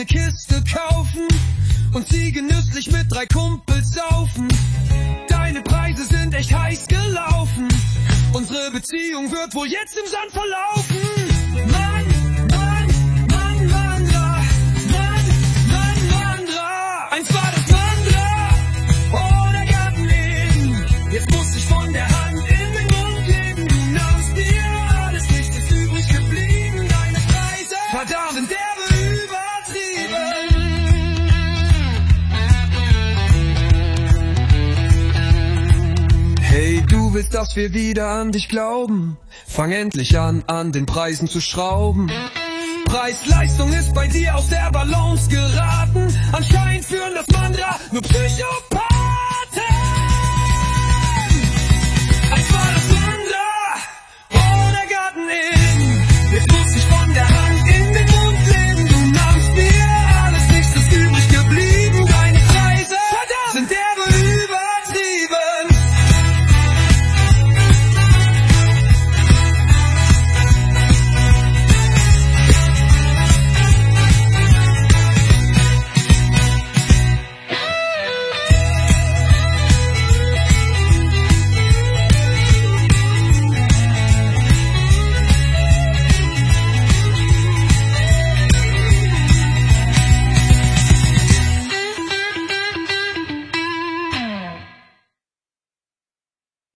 ne Kiste kaufen und sie genüsslich mit 3 Kumpels saufen. Deine Preise sind echt heiß gelaufen. Unsere Beziehung wird wohl jetzt im Sand verlaufen. Mann, Mann, Mann, Mandra. Mann, Mann, Mandra. Eins war das Mandra. Oh, der Gartenleben. Jetzt muss ich von der Hand in den Mund geben. Du nahmst dir alles, nichts ist übrig geblieben. Deine Preise, verdammt, sind derbe übertrieben. Hey, du willst, dass wir wieder an dich glauben? Fang endlich an den Preisen zu schrauben. Preis-Leistung ist bei dir aus der Balance geraten. Anscheinend führen das Mandra nur Psychopathen.